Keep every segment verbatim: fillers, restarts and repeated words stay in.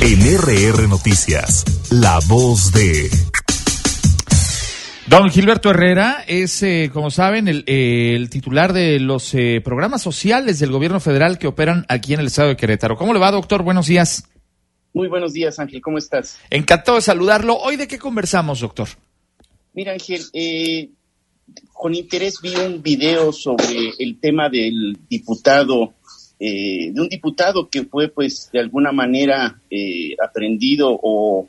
En R R Noticias, la voz de... Don Gilberto Herrera es, eh, como saben, el, eh, el titular de los eh, programas sociales del gobierno federal que operan aquí en el estado de Querétaro. ¿Cómo le va, doctor? Buenos días. Muy buenos días, Ángel. ¿Cómo estás? Encantado de saludarlo. ¿Hoy de qué conversamos, doctor? Mira, Ángel, eh, con interés vi un video sobre el tema del diputado, eh, de un diputado que fue, pues, de alguna manera eh, aprendido o...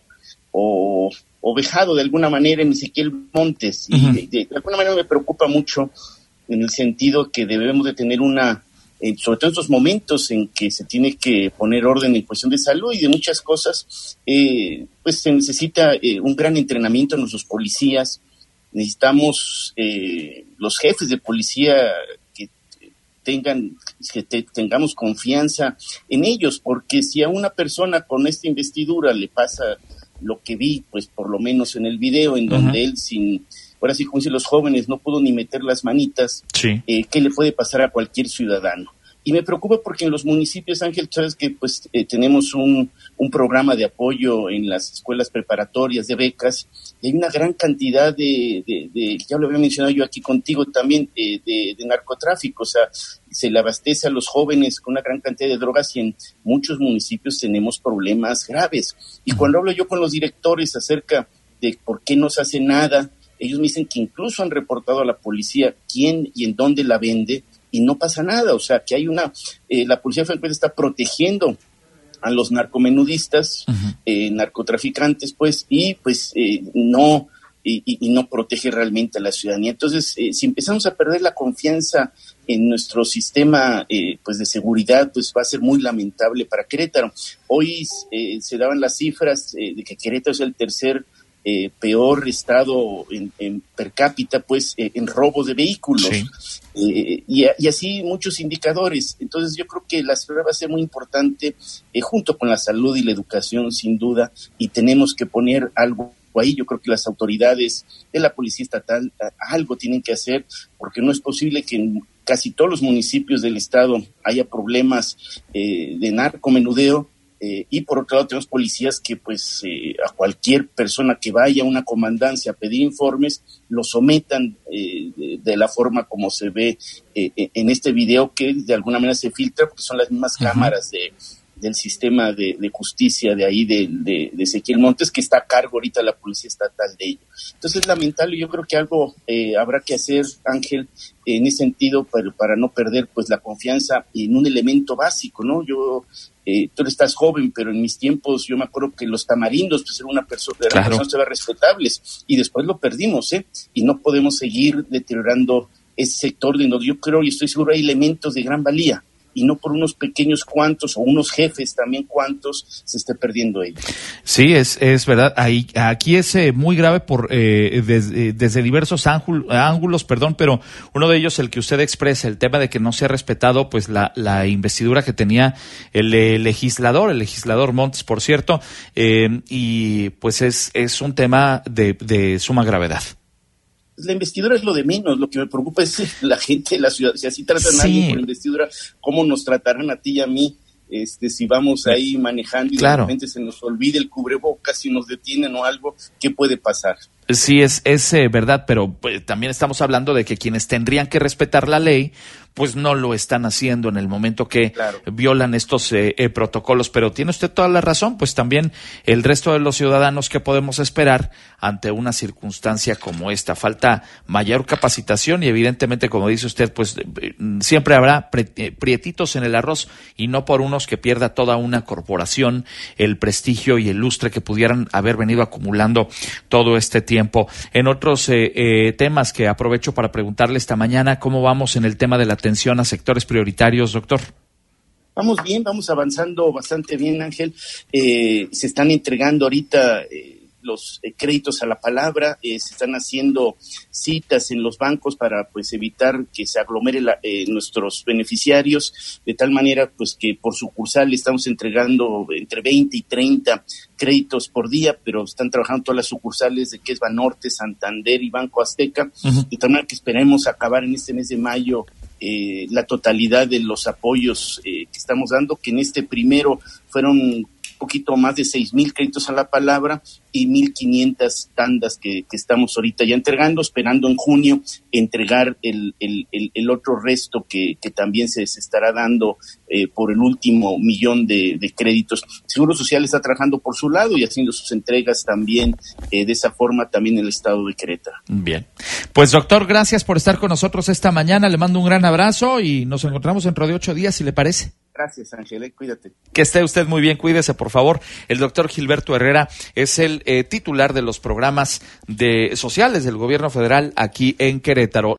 o o vejado de alguna manera en Ezequiel Montes, y uh-huh. de, de, de alguna manera me preocupa mucho en el sentido que debemos de tener una, eh, sobre todo en estos momentos en que se tiene que poner orden en cuestión de salud y de muchas cosas, eh, pues se necesita eh, un gran entrenamiento en nuestros policías, necesitamos eh, los jefes de policía que tengan, que te, tengamos confianza en ellos, porque si a una persona con esta investidura le pasa lo que vi, pues por lo menos en el video, en donde uh-huh. él sin, ahora sí como dicen los jóvenes, no pudo ni meter las manitas, sí. eh, ¿qué le puede pasar a cualquier ciudadano? Y me preocupa porque en los municipios, Ángel, sabes que pues eh, tenemos un, un programa de apoyo en las escuelas preparatorias de becas, y hay una gran cantidad de, de, de ya lo había mencionado yo aquí contigo también, eh, de, de narcotráfico, o sea, se le abastece a los jóvenes con una gran cantidad de drogas y en muchos municipios tenemos problemas graves. Y cuando hablo yo con los directores acerca de por qué no se hace nada, ellos me dicen que incluso han reportado a la policía quién y en dónde la vende, y no pasa nada, o sea, que hay una, eh, la policía francamente está protegiendo a los narcomenudistas, uh-huh. eh, narcotraficantes, pues, y pues eh, no, y, y no protege realmente a la ciudadanía. Entonces, eh, si empezamos a perder la confianza en nuestro sistema, eh, pues, de seguridad, pues va a ser muy lamentable para Querétaro. Hoy eh, se daban las cifras eh, de que Querétaro es el tercer Eh, peor estado en, en per cápita, pues, eh, en robo de vehículos, sí. eh, y, y así muchos indicadores. Entonces yo creo que la seguridad va a ser muy importante, eh, junto con la salud y la educación, sin duda, y tenemos que poner algo ahí. Yo creo que las autoridades de la Policía Estatal algo tienen que hacer, porque no es posible que en casi todos los municipios del estado haya problemas eh, de narcomenudeo. Eh, y por otro lado tenemos policías que pues eh, a cualquier persona que vaya a una comandancia a pedir informes lo sometan eh, de, de la forma como se ve eh, en este video, que de alguna manera se filtra porque son las mismas uh-huh. cámaras de, del sistema de, de justicia de ahí de, de, de Ezequiel Montes, que está a cargo ahorita la Policía Estatal de ello. Entonces es lamentable, yo creo que algo eh, habrá que hacer, Ángel, en ese sentido para, para no perder pues la confianza en un elemento básico, ¿no? Yo Eh, tú estás joven, pero en mis tiempos yo me acuerdo que los tamarindos pues eran una persona, eran claro. personas respetables, y después lo perdimos, ¿eh? Y no podemos seguir deteriorando ese sector de donde yo creo y estoy seguro hay elementos de gran valía, y no por unos pequeños cuantos o unos jefes también cuantos se esté perdiendo ello. Sí, es es verdad. Ahí aquí es eh, muy grave por eh, desde, desde diversos ángulos, ángulos, perdón, pero uno de ellos el que usted expresa, el tema de que no se ha respetado pues la la investidura que tenía el, el legislador, el legislador Montes, por cierto, eh, y pues es es un tema de de suma gravedad. La investidura es lo de menos, lo que me preocupa es la gente de la ciudad, si así tratan sí. a alguien por investidura, ¿cómo nos tratarán a ti y a mí? Este, si vamos ahí manejando y claro. de repente se nos olvida el cubrebocas, si nos detienen o algo, ¿qué puede pasar? Sí, es, es eh, verdad, pero pues, también estamos hablando de que quienes tendrían que respetar la ley, pues no lo están haciendo en el momento que claro. violan estos eh, eh, protocolos. Pero tiene usted toda la razón, pues también el resto de los ciudadanos, ¿qué podemos esperar ante una circunstancia como esta? Falta mayor capacitación y evidentemente, como dice usted, pues eh, siempre habrá pre- eh, prietitos en el arroz, y no por unos que pierda toda una corporación el prestigio y el lustre que pudieran haber venido acumulando todo este tiempo. Tiempo. En otros eh, eh, temas que aprovecho para preguntarle esta mañana, ¿cómo vamos en el tema de la atención a sectores prioritarios, doctor? Vamos bien, vamos avanzando bastante bien, Ángel. Eh, se están entregando ahorita eh, los eh, créditos a la palabra, eh, se están haciendo citas en los bancos para pues evitar que se aglomere la, eh, nuestros beneficiarios, de tal manera pues que por sucursal estamos entregando entre veinte y treinta créditos por día, pero están trabajando todas las sucursales de que es Banorte, Santander y Banco Azteca, uh-huh. de tal manera que esperemos acabar en este mes de mayo eh, la totalidad de los apoyos eh, que estamos dando, que en este primero fueron poquito más de seis mil créditos a la palabra y mil quinientas tandas que, que estamos ahorita ya entregando, esperando en junio entregar el, el, el, el otro resto que, que también se, se estará dando eh, por el último millón de, de créditos. Seguro Social está trabajando por su lado y haciendo sus entregas también eh, de esa forma también en el estado de Querétaro. Bien, pues doctor, gracias por estar con nosotros esta mañana, le mando un gran abrazo y nos encontramos dentro de ocho días, si le parece. Gracias, Ángel, cuídate. Que esté usted muy bien, cuídese por favor. El doctor Gilberto Herrera es el eh, titular de los programas de sociales del gobierno federal aquí en Querétaro.